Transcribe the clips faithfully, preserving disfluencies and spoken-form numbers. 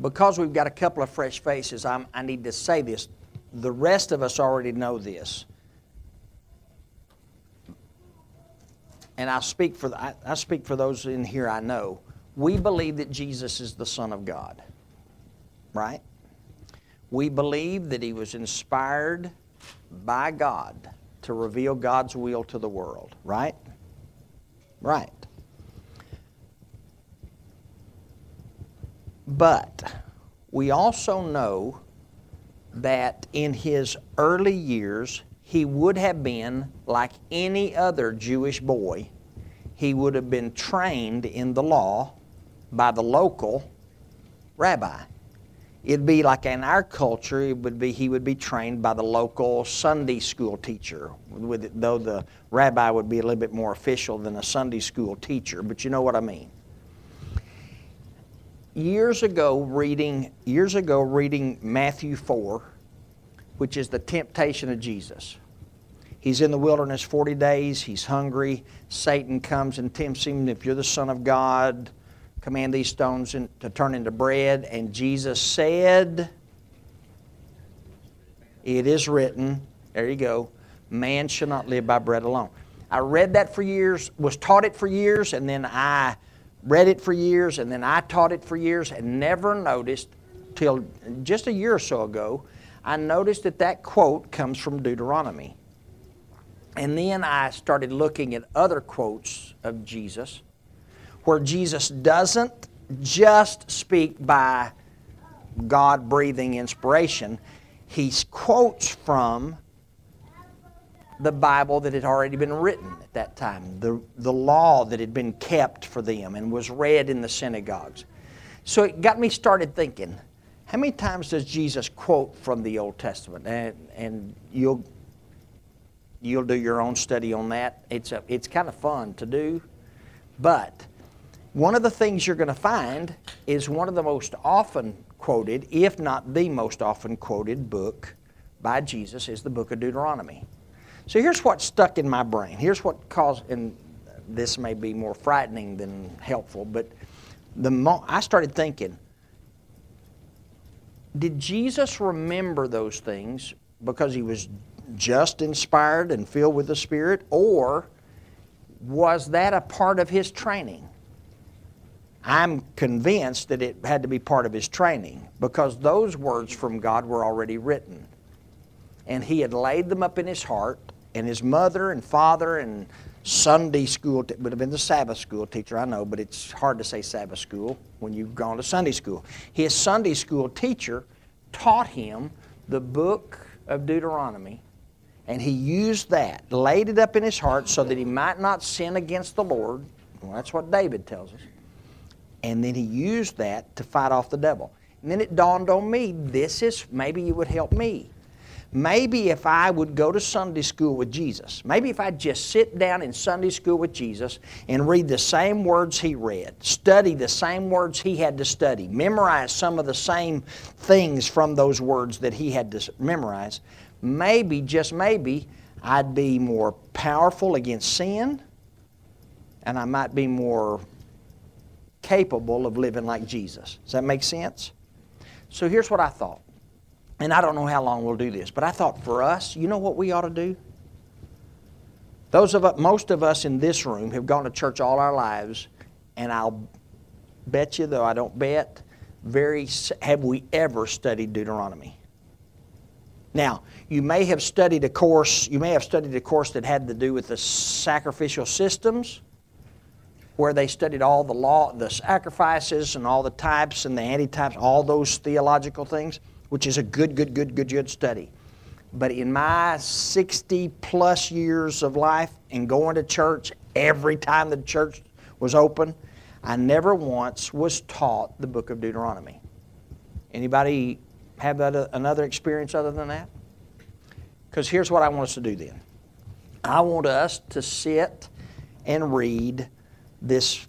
because we've got a couple of fresh faces, I'm, I need to say this. The rest of us already know this. And I speak for I, I speak for those in here I know. We believe that Jesus is the Son of God. Right? We believe that He was inspired by God to reveal God's will to the world. Right? Right. But we also know that in His early years, He would have been like any other Jewish boy. He would have been trained in the law by the local rabbi. It'd be like in our culture, it would be he would be trained by the local Sunday school teacher, with it, though the rabbi would be a little bit more official than a Sunday school teacher, but you know what I mean. Years ago, reading years ago reading Matthew four, which is the temptation of Jesus. He's in the wilderness forty days. He's hungry. Satan comes and tempts him. If you're the Son of God, command these stones in, to turn into bread. And Jesus said, it is written, there you go, man shall not live by bread alone. I read that for years, was taught it for years, and then I read it for years, and then I taught it for years, and never noticed till just a year or so ago, I noticed that that quote comes from Deuteronomy. And then I started looking at other quotes of Jesus where Jesus doesn't just speak by God breathing inspiration. He quotes from the Bible that had already been written at that time, the, the law that had been kept for them and was read in the synagogues. So it got me started thinking, how many times does Jesus quote from the Old Testament? And, and you'll You'll do your own study on that. It's a, it's kind of fun to do. But one of the things you're going to find is one of the most often quoted, if not the most often quoted book by Jesus is the book of Deuteronomy. So here's what stuck in my brain. Here's what caused, and this may be more frightening than helpful, but the mo- I started thinking, did Jesus remember those things because He was just inspired and filled with the Spirit, or was that a part of His training? I'm convinced that it had to be part of His training because those words from God were already written. And He had laid them up in His heart, and His mother and father and Sunday school, t- would have been the Sabbath school teacher, I know, but it's hard to say Sabbath school when you've gone to Sunday school. His Sunday school teacher taught him the book of Deuteronomy. And he used that, laid it up in his heart so that he might not sin against the Lord. Well, that's what David tells us. And then he used that to fight off the devil. And then it dawned on me, this is, maybe it would help me. Maybe if I would go to Sunday school with Jesus, maybe if I'd just sit down in Sunday school with Jesus and read the same words He read, study the same words He had to study, memorize some of the same things from those words that He had to memorize, maybe, just maybe, I'd be more powerful against sin, and I might be more capable of living like Jesus. Does that make sense? So here's what I thought. And I don't know how long we'll do this, but I thought for us, you know what we ought to do? Those of us, most of us in this room have gone to church all our lives, and I'll bet you, though I don't bet, very have we ever studied Deuteronomy? Now, you may have studied a course, you may have studied a course that had to do with the sacrificial systems, where they studied all the law, the sacrifices and all the types and the antitypes, all those theological things, which is a good, good, good, good, good study. But in my sixty plus years of life and going to church every time the church was open, I never once was taught the book of Deuteronomy. Anybody have that, uh, another experience other than that? Because here's what I want us to do then. I want us to sit and read this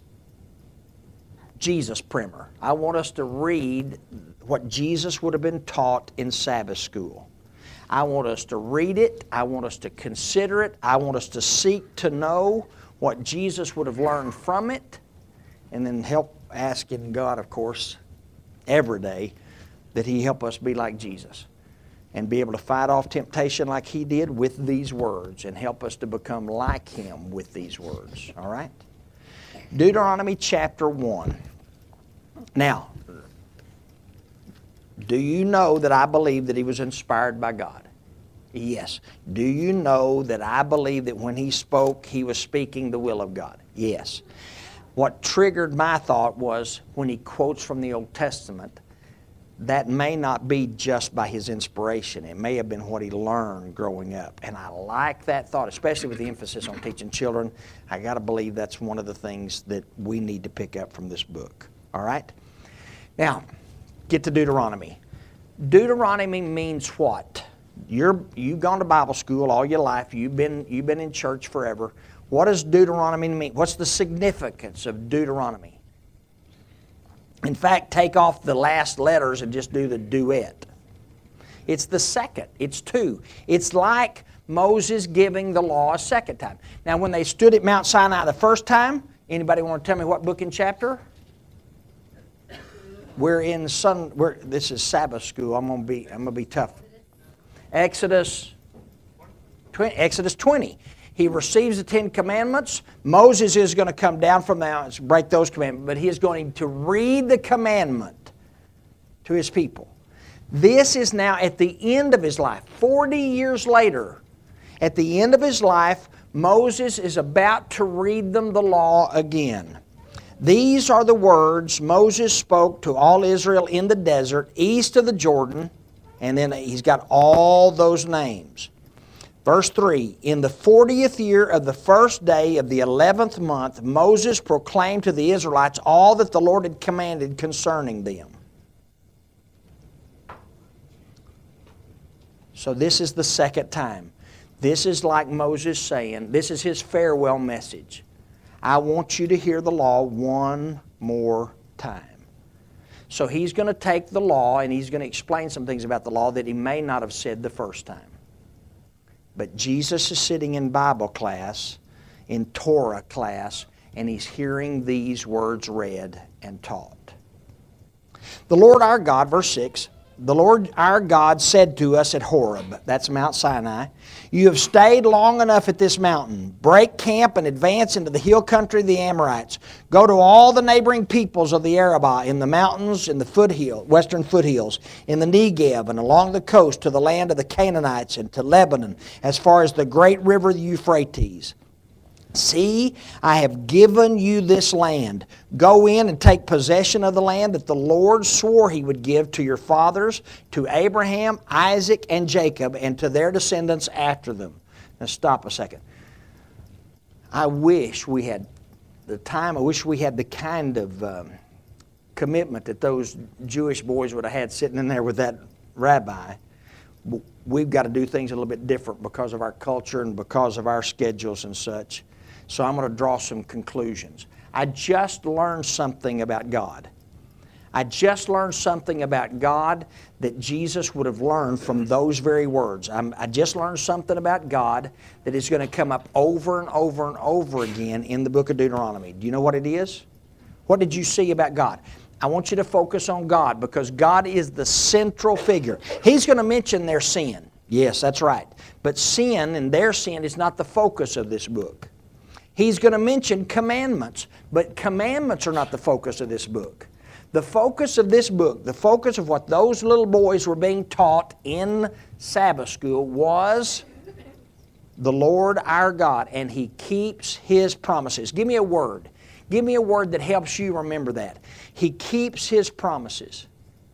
Jesus primer. I want us to read what Jesus would have been taught in Sabbath school. I want us to read it. I want us to consider it. I want us to seek to know what Jesus would have learned from it, and then help asking God, of course, every day, that He help us be like Jesus and be able to fight off temptation like He did with these words, and help us to become like Him with these words. All right? Deuteronomy chapter one. Now, do you know that I believe that he was inspired by God? Yes. Do you know that I believe that when he spoke, he was speaking the will of God? Yes. What triggered my thought was when he quotes from the Old Testament, that may not be just by his inspiration. It may have been what he learned growing up. And I like that thought, especially with the emphasis on teaching children. I got to believe that's one of the things that we need to pick up from this book. All right? Now, get to Deuteronomy. Deuteronomy means what? You're, you've gone to Bible school all your life. You've been, you've been in church forever. What does Deuteronomy mean? What's the significance of Deuteronomy? In fact, take off the last letters and just do the duet. It's the second. It's two. It's like Moses giving the law a second time. Now, when they stood at Mount Sinai the first time, anybody want to tell me what book and chapter? We're in sun. We're, this is Sabbath school. I'm gonna be. I'm gonna be tough. Exodus. twenty, Exodus twenty. He receives the Ten Commandments. Moses is going to come down from the mountains, break those commandments, but he is going to read the commandment to his people. This is now at the end of his life. Forty years later, at the end of his life, Moses is about to read them the law again. These are the words Moses spoke to all Israel in the desert, east of the Jordan, and then he's got all those names. Verse three, in the fortieth year of the first day of the eleventh month, Moses proclaimed to the Israelites all that the Lord had commanded concerning them. So this is the second time. This is like Moses saying, this is his farewell message. I want you to hear the law one more time. So he's going to take the law and he's going to explain some things about the law that he may not have said the first time. But Jesus is sitting in Bible class, in Torah class, and he's hearing these words read and taught. The Lord our God, verse six, the Lord our God said to us at Horeb, that's Mount Sinai, you have stayed long enough at this mountain. Break camp and advance into the hill country of the Amorites. Go to all the neighboring peoples of the Arabah, in the mountains, in the foothill, western foothills, in the Negev, and along the coast to the land of the Canaanites and to Lebanon, as far as the great river the Euphrates. See, I have given you this land. Go in and take possession of the land that the Lord swore He would give to your fathers, to Abraham, Isaac, and Jacob, and to their descendants after them. Now stop a second. I wish we had the time, I wish we had the kind of um, commitment that those Jewish boys would have had sitting in there with that rabbi. We've got to do things a little bit different because of our culture and because of our schedules and such. So I'm going to draw some conclusions. I just learned something about God. I just learned something about God that Jesus would have learned from those very words. I'm, I just learned something about God that is going to come up over and over and over again in the book of Deuteronomy. Do you know what it is? What did you see about God? I want you to focus on God because God is the central figure. He's going to mention their sin. Yes, that's right. But sin and their sin is not the focus of this book. He's going to mention commandments, but commandments are not the focus of this book. The focus of this book, the focus of what those little boys were being taught in Sabbath school was the Lord our God, and He keeps His promises. Give me a word. Give me a word that helps you remember that. He keeps His promises.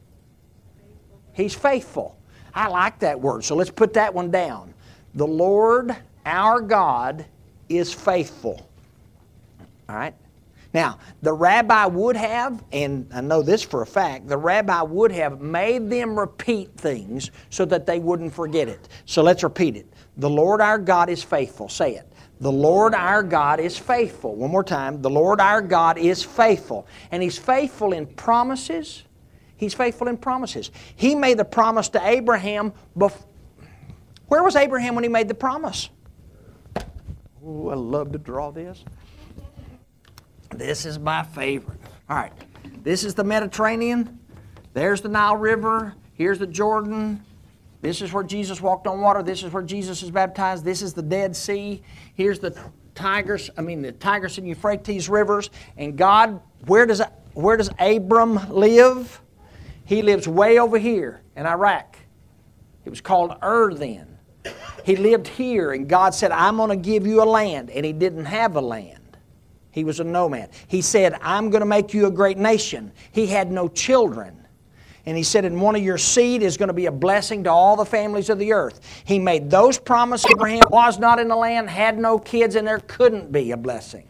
He's faithful. I like that word, so let's put that one down. The Lord our God is faithful. All right? Now, the rabbi would have, and I know this for a fact, the rabbi would have made them repeat things so that they wouldn't forget it. So let's repeat it. The Lord our God is faithful. Say it. The Lord our God is faithful. One more time. The Lord our God is faithful. And He's faithful in promises. He's faithful in promises. He made the promise to Abraham before. Where was Abraham when He made the promise? Oh, I love to draw this. This is my favorite. All right. This is the Mediterranean. There's the Nile River. Here's the Jordan. This is where Jesus walked on water. This is where Jesus is baptized. This is the Dead Sea. Here's the Tigris, I mean the Tigris and Euphrates rivers. And God, where does, where does Abram live? He lives way over here in Iraq. It was called Ur then. He lived here, and God said, I'm going to give you a land. And he didn't have a land. He was a nomad. He said, I'm going to make you a great nation. He had no children. And he said, and one of your seed is going to be a blessing to all the families of the earth. He made those promises. Abraham was not in the land, had no kids, and there couldn't be a blessing.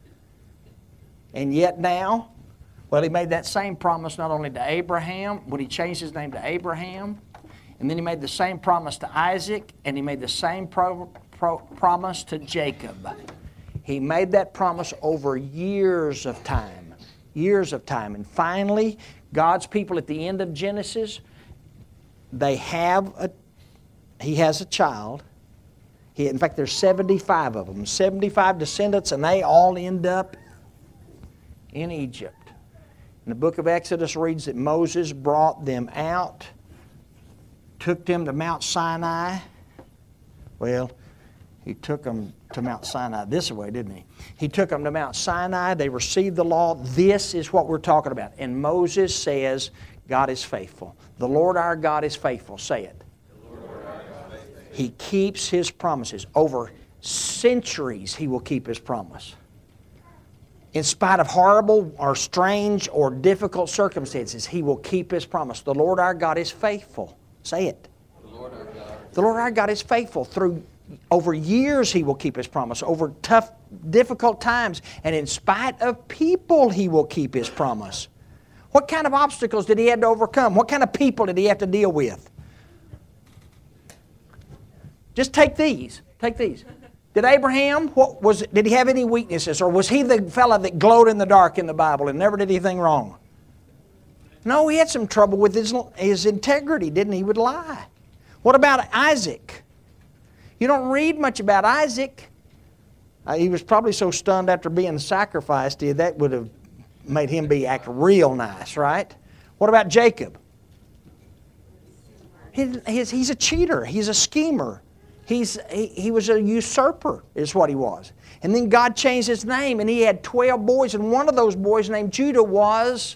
And yet now, well, he made that same promise not only to Abraham, when he changed his name to Abraham, and then he made the same promise to Isaac, and he made the same pro, pro, promise to Jacob. He made that promise over years of time, years of time. And finally, God's people at the end of Genesis, they have a, he has a child. He, in fact, there's seventy-five of them, seventy-five descendants, and they all end up in Egypt. And the book of Exodus reads that Moses brought them out, took them to Mount Sinai. Well, he took them to Mount Sinai this way, didn't he? He took them to Mount Sinai. They received the law. This is what we're talking about. And Moses says, God is faithful. The Lord our God is faithful. Say it. The Lord our God is faithful. He keeps His promises. Over centuries He will keep His promise. In spite of horrible or strange or difficult circumstances, He will keep His promise. The Lord our God is faithful. Say it. The Lord our God, the Lord our God is faithful. Through over years He will keep His promise. Over tough, difficult times. And in spite of people, He will keep His promise. What kind of obstacles did He have to overcome? What kind of people did He have to deal with? Just take these. Take these. Did Abraham, what was it, did he have any weaknesses? Or was he the fella that glowed in the dark in the Bible and never did anything wrong? No, he had some trouble with his, his integrity, didn't he? He would lie. What about Isaac? You don't read much about Isaac. Uh, he was probably so stunned after being sacrificed, that would have made him be act real nice, right? What about Jacob? He, he's, he's a cheater. He's a schemer. He's, he, he was a usurper, is what he was. And then God changed his name, and he had twelve boys, and one of those boys named Judah was,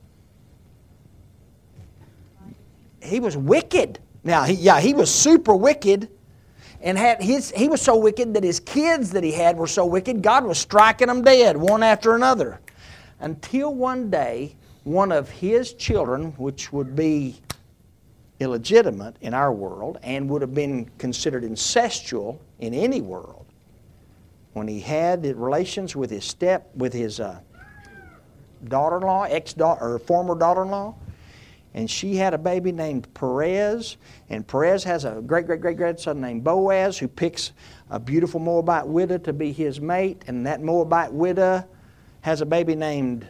he was wicked. Now, he, yeah, he was super wicked. And had his, he was so wicked that his kids that he had were so wicked, God was striking them dead, one after another. Until one day, one of his children, which would be illegitimate in our world and would have been considered incestual in any world, when he had the relations with his step, with his uh, daughter-in-law, ex-daughter, or former daughter-in-law, and she had a baby named Perez, and Perez has a great-great-great-grandson named Boaz, who picks a beautiful Moabite widow to be his mate, and that Moabite widow has a baby named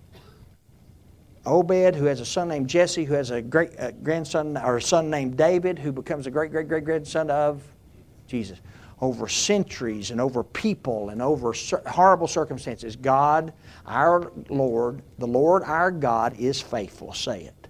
Obed, who has a son named Jesse, who has a great uh, grandson or a son named David, who becomes a great-great-great-grandson of Jesus. Over centuries and over people and over horrible circumstances, God, our Lord, the Lord our God is faithful. Say it.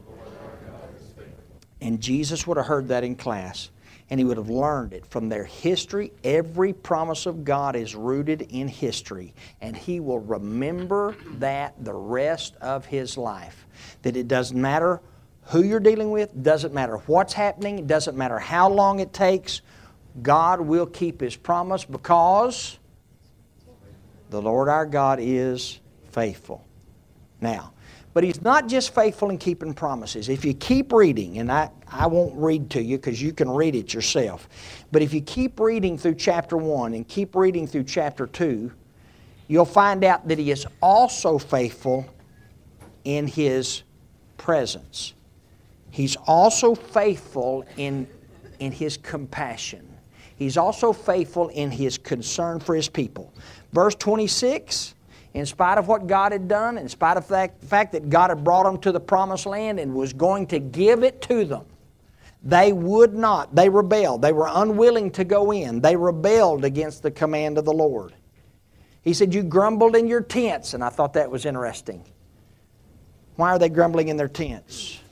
And Jesus would have heard that in class, and he would have learned it from their history. Every promise of God is rooted in history, and he will remember that the rest of his life. That it doesn't matter who you're dealing with, doesn't matter what's happening, it doesn't matter how long it takes, God will keep his promise because the Lord our God is faithful. Now, but he's not just faithful in keeping promises. If you keep reading, and I, I won't read to you because you can read it yourself, but if you keep reading through chapter one and keep reading through chapter two, you'll find out that he is also faithful in his presence. He's also faithful in, in his compassion. He's also faithful in his concern for his people. Verse twenty-six, in spite of what God had done, in spite of the fact that God had brought them to the promised land and was going to give it to them, they would not. They rebelled. They were unwilling to go in. They rebelled against the command of the Lord. He said, you grumbled in your tents, and I thought that was interesting. Why are they grumbling in their tents?